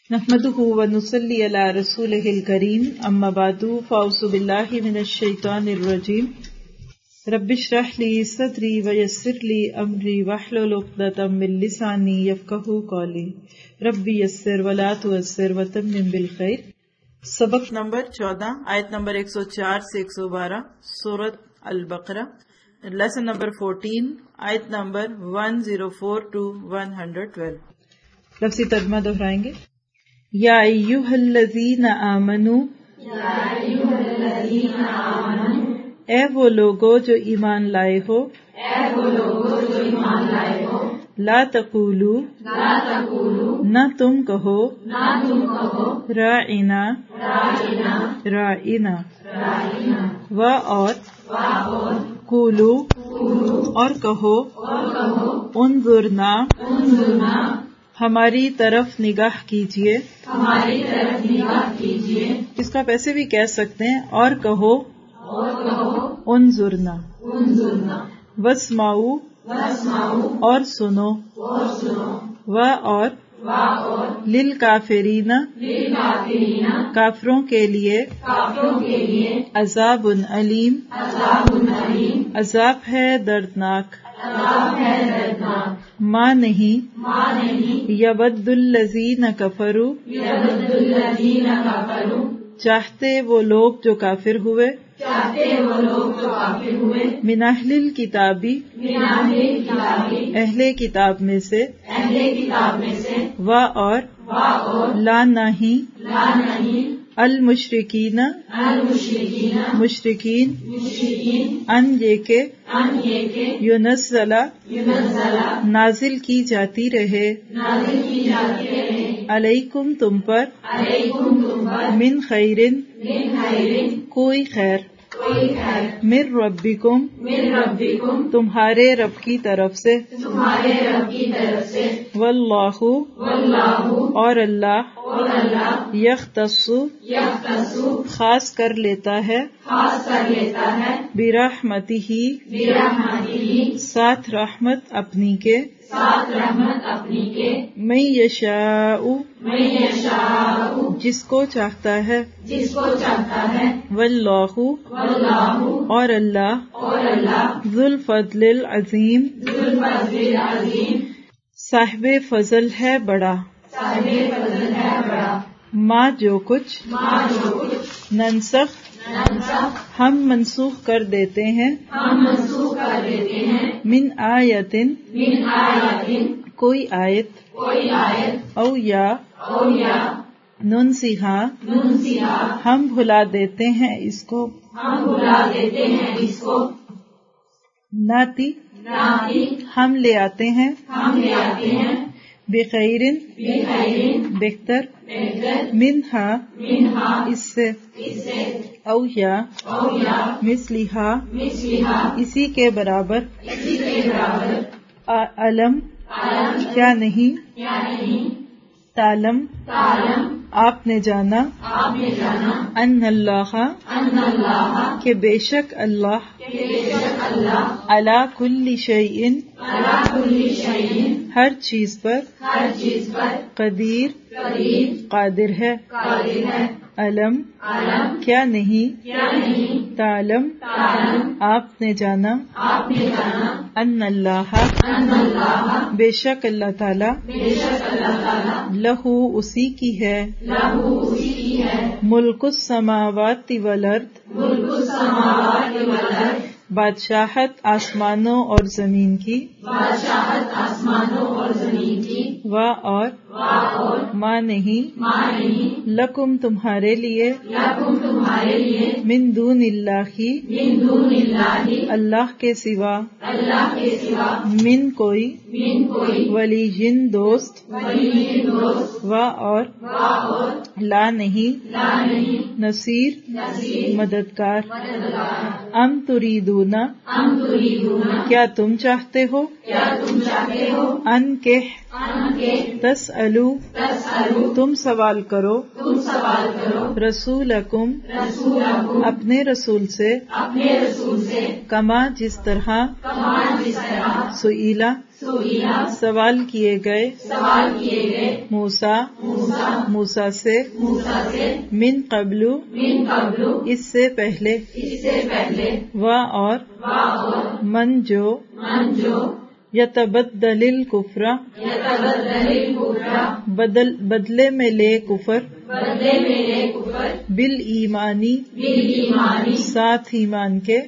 نحمده ونصلي على رسوله الكريم اما بعد فاعوذ بالله من الشيطان الرجيم رب اشرح لي صدري ويسر لي امري واحلل عقدة من لساني يفقهوا قولي رب يسر ولا تعسر وتمم بالخير۔ سبق نمبر 14 آیت نمبر 104 سے 112 سورۃ البقرہ، لیسن نمبر 14 آیت نمبر 104 to 112۔ لفظی ترجمہ دہرائیں گے۔ یا ایھا الذین آمنوا، اے وہ لوگو جو ایمان لائے ہو، لا تقولوا، نہ تم کہو، راعنا، و اور قولوا، اور کہو، انظرنا، ہماری طرف نگاہ کیجیے، اس کا ایسے بھی کہہ سکتے ہیں، اور کہو، انظرنا، واسمعوا، اور سنو، اور للکافرین، کافروں کے لیے، عذاب علیم، عذاب ہے دردناک، ما نہیں، یود الذین کفروا، چاہتے وہ لوگ جو کافر ہوئے، من اہل الکتابی، اہل کتاب میں سے، و اور لا نہیں، المشرکین، مشرکین، ان یہ کہ ینزل، نازل کی جاتی رہے، علیکم تم پر، من خیرن، کوئی خیر، من ربکم، تمہارے رب کی طرف سے، واللہ، اور اللہ، یختص، خاص کر لیتا ہے، برحمتہ، ساتھ رحمت اپنی کے، من یشاء، جس کو چاہتا ہے، واللہ، اور اللہ، ذو الفضل العظیم، صاحب فضل ہے بڑا، ما جو کچھ، ننسخ، ہم منسوخ کر دیتے ہیں، من آیتن، کوئی آیت، او یا ننسیہا، ہم بھلا دیتے ہیں اس کو، ناتی، ہم لے آتے ہیں، بخیرن، بہتر، منہا، اس سے، او یا مثلہا، اسی کے برابر، علم، کیا نہیں، تعلم، آپ نے جانا، ان اللہ، کہ بے شک اللہ، علی کل شیء، ہر چیز پر، قدیر، قادر ہے، علم، کیا نہیں، تعلم، آپ نے جانا، ان اللہ، بے شک اللہ تعالی، لہو، اسی کی ہے، ملک السماوات والارض، بادشاہت آسمانوں اور زمین کی، و اور ما نہیں، لکم تمہارے لیے، من دون اللہ، اللہ کے سوا، من کوئی، ولی جن دوست، و اور لا نہیں، نصیر، مددگار، ام تریدون، کیا تم چاہتے ہو، ان کے، تسألو، تم سوال کرو، رسولکم، اپنے رسول سے کما جس طرح سئیلا سوال کیے گئے موسیٰ سے من قبل اس سے پہلے و اور من جو یتبدل الکفر بدلے میں لے کفر بالایمانی ساتھ ایمان کے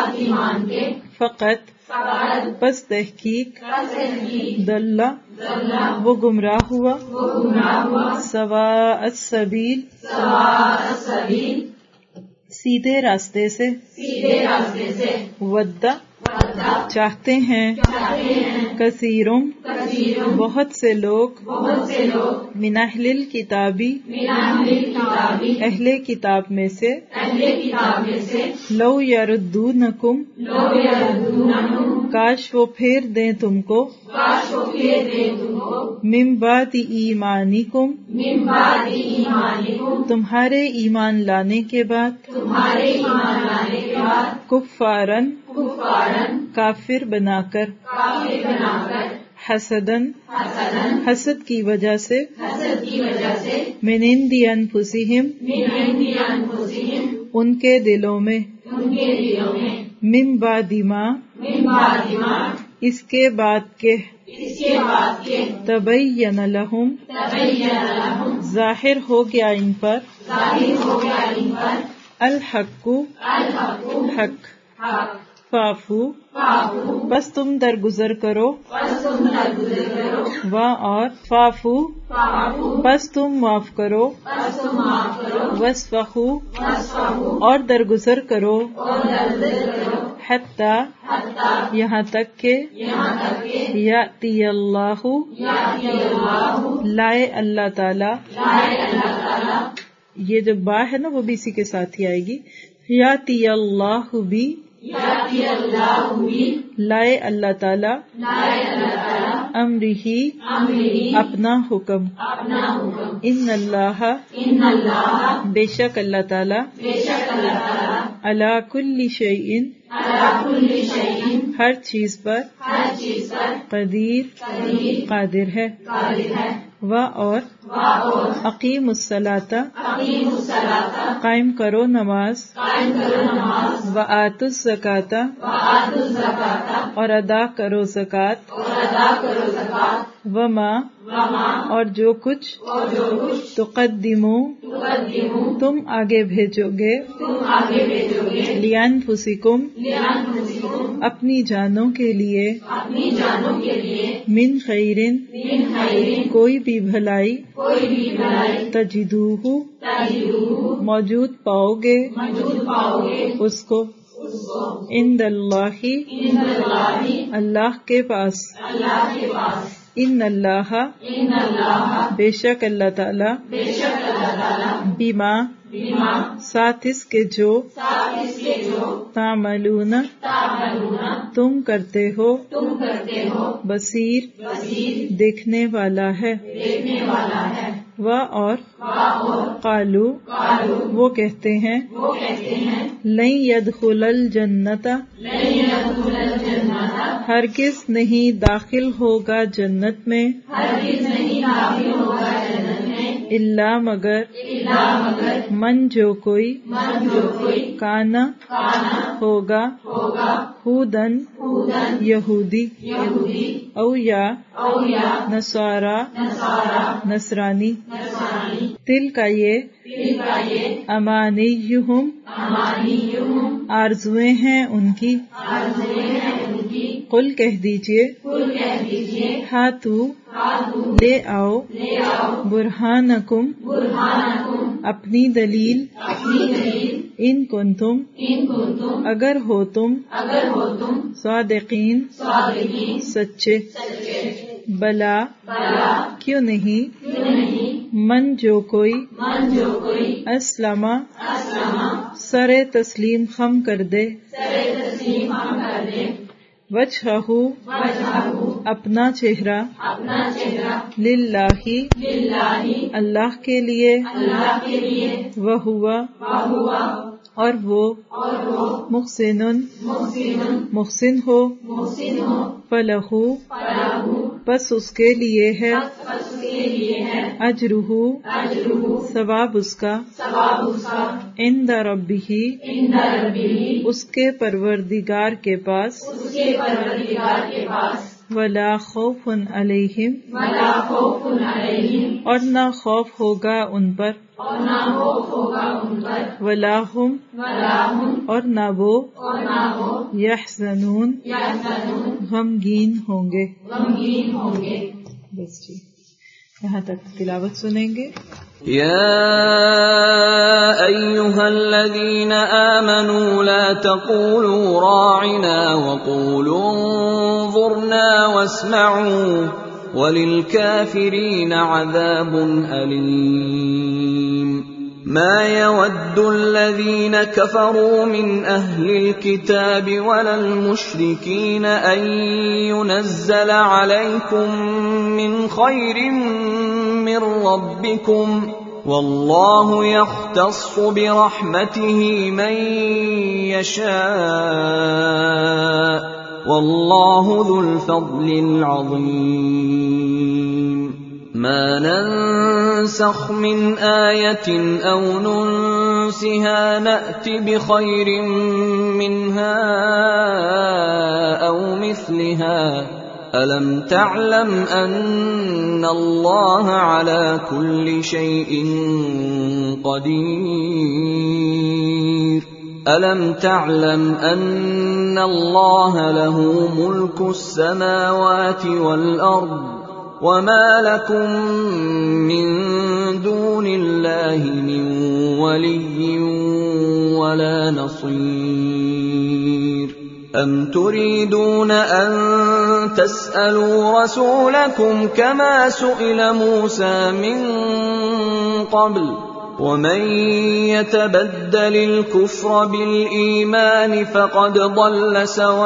فقط پس تحقیق دل وہ گمراہ ہوا سواء السبیل سیدھے راستے سے ود چاہتے ہیں کثیرم بہت سے لوگ من اہل الکتابی اہل کتاب میں سے لو یردونکم کاش وہ پھیر دیں تم کو من بعد ایمانکم تمہارے ایمان لانے کے بعد کفارن کافر بنا کر حسدن حسد کی وجہ سے من عند انفسہم ان کے دلوں میں من بعد ما اس کے بعد کے تبین لہم ظاہر ہو گیا ان پر الحق حق فاعفو بس تم درگزر کرو و اور فاعفو بس تم معاف کرو واسفحو اور درگزر کرو حتی یہاں تک کہ یاتی اللہ لائے اللہ تعالی یہ جو با ہے نا وہ بھی اسی کے ساتھ ہی آئے گی یاتی اللہ بھی لائے اللہ تعالی امرہی اپنا حکم ان اللہ بے شک اللہ تعالی علی کل شیء ہر چیز پر قادر ہے و اور اقیم الصلاۃ قائم کرو نماز و آتوا الزکاۃ اور ادا کرو زکوٰۃ وما اور جو کچھ تقدمو تم آگے بھیجو گے لانفسکم اپنی جانوں کے لیے من خیرن کوئی بھی بھلائی تجدوہ موجود پاؤ گے اس کو عند اللہ اللہ کے پاس ان اللہ بے شک اللہ تعالی بما ساتھ اس کے جو تعملون تم کرتے ہو بصیر دیکھنے والا ہے و اور قالو وہ کہتے ہیں لن يدخل الجنت ہرگز نہیں داخل ہوگا جنت میں الا مگر من جو کوئی کانا ہوگا ہودن یہودی او یا نصارا نصرانی تل کا یہ امانیہم آرزویں ہیں ان کی قل کہہ دیجئے ہاتو لے آؤ برہانکم اپنی دلیل ان کنتم اگر ہو تم صادقین سچے بلا کیوں نہیں من جو کوئی اسلم سر تسلیم خم کر دے وجہہ अपना चेहरा लिल्लाही अल्लाह के लिए वह हुआ और वो मुहसिन हो फलहू बस उसके लिए है अजरुहु सवाब उसका इंद रब्बिही उसके परवरदिगार के पास वला खौफुन अलैहिम और न खौफ होगा उन पर वला हुम और न वो यहज़नून गमगीन होंगे। बस जी यहाँ तक तिलावत सुनेंगे। या अय्युहल्लज़ीन आमनू ला तक़ूलू राइना वक़ूलू उन्ज़ुरना वस्मअू वलिलकाफिरीन अज़ाबुन अलीम। ما يود الذين كفروا من أهل الكتاب ولا المشركين أن ينزل عليكم من خير من ربكم والله يختص برحمته من يشاء والله ذو الفضل العظيم. ما ننسخ من آية أو ننسها نأت بخير منها أو مثلها ألم تعلم أن الله على كل شيء قدير ألم تعلم أن الله له ملك السماوات والأرض وما لكم من دون الله من ولي ولا نصير. أم تريدون أن تسألوا رسولكم كما سئل موسى من قبل ومن يتبدل الكفر بالإيمان فقد ضل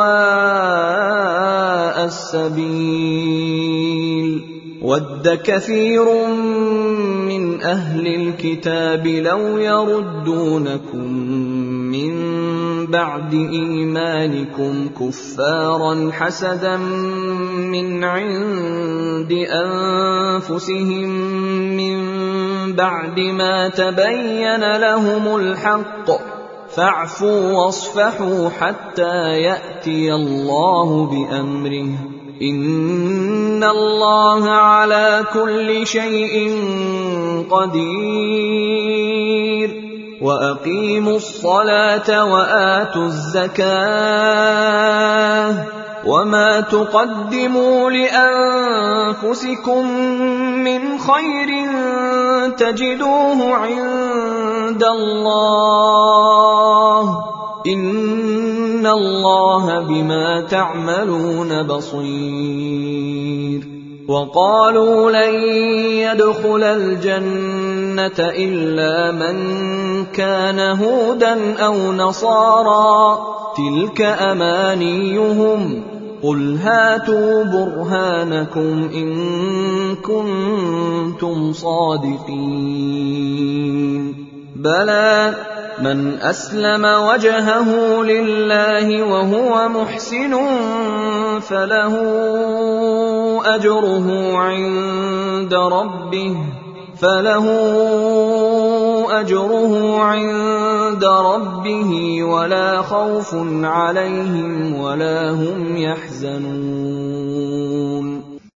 سواء السبيل. ود كثير من أهل الكتاب لو يردونكم من بعد إيمانكم كفارا حسدا من عند أنفسهم من بعد ما تبين لهم الحق فاعفوا واصفحوا حتى يأتي الله بأمره إن الله على كل شيء قدير. وأقيموا الصلاة وآتوا الزكاة وما تقدموا لأنفسكم من خير تجدوه عند الله إن الله بما تعملون بصير. وقالوا لن يدخل الجنة إلا من كان هودا أو نصارى تلك أمانيهم قل هاتوا برهانكم إن كنتم صادقين. بلى من أسلم وجهه لله وهو محسن فله أجره عند ربه ولا خوف عليهم ولا هم يحزنون.